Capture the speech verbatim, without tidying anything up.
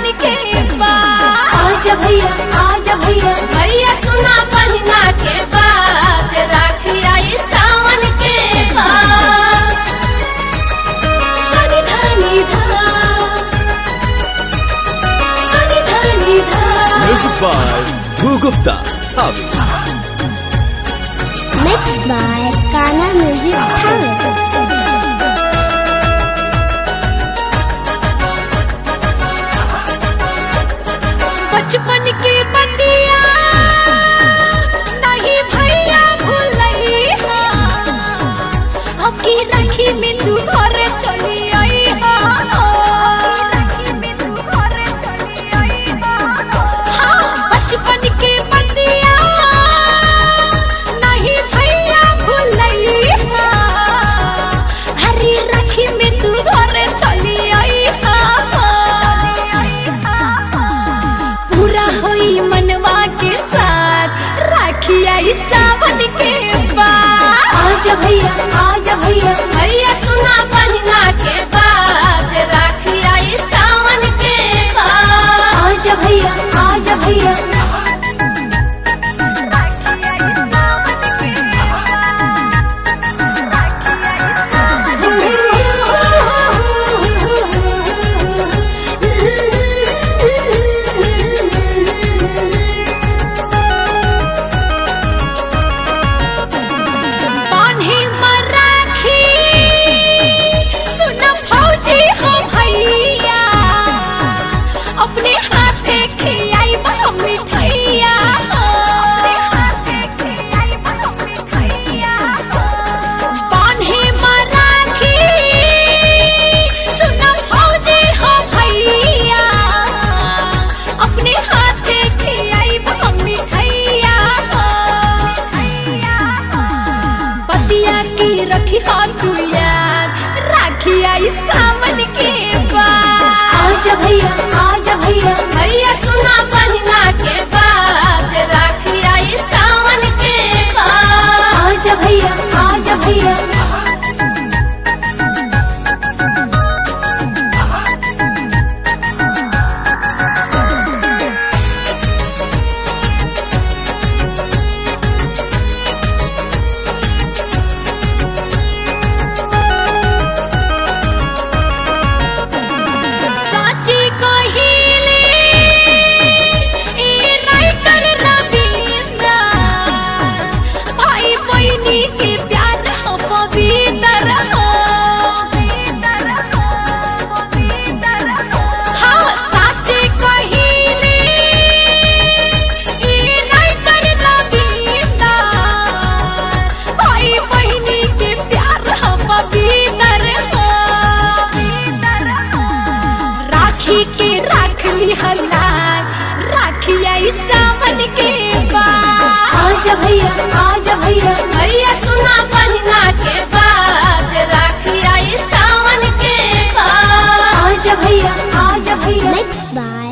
के बाद आजा भैया आजा भैया भैया सुना पहिना के बाद राखी आई सावन के बाद सनी धनी धा सनी धनी धा Music by Dhruv Gupta. Abi. Mixed by Kana Music Talent. बचपन की बतिया नहीं भैया भूलैया अब की राखी में तू घर चली आई बचपन की बतिया नहीं भैया भूलैया हरी राखी में तू घर चली आई पूरा होई मनवा के साथ राखी आई सावन के बाद आजा भैया आजा भैया भैया सुना पहिना के बाद राखी आई सावन के बाद आजा भैया आजा भैया बान्ही मराठी सुना फौजी हो भैया अपने हाथे खियाई हम मिठाइया बान्ही मराठी सुना फौजी हो भैया अपने हाथे खियाई हम मिठाइया पतिया की रखी हाथ तू याद राखी आई सावन के बाद आजा भैया आजा भैया भैया सुना पहिना के बाद राखी आई सावन के बाद आजा भैया आजा भैया साची कहिले ए राइटर रविंद्र भाई बहिनी के प्यार हो पवित्र हो हाँ साची कहिले ए राइटर रविंद्र भाई बहिनी के प्यार हो पवित्र हो राखी के राख ली हलाल राखी आई सावन के बाद आजा भैया आजा भैया भैया सुना पहिना के बाद राखी आई सावन के बाद आजा भैया आजा भैया Mixed by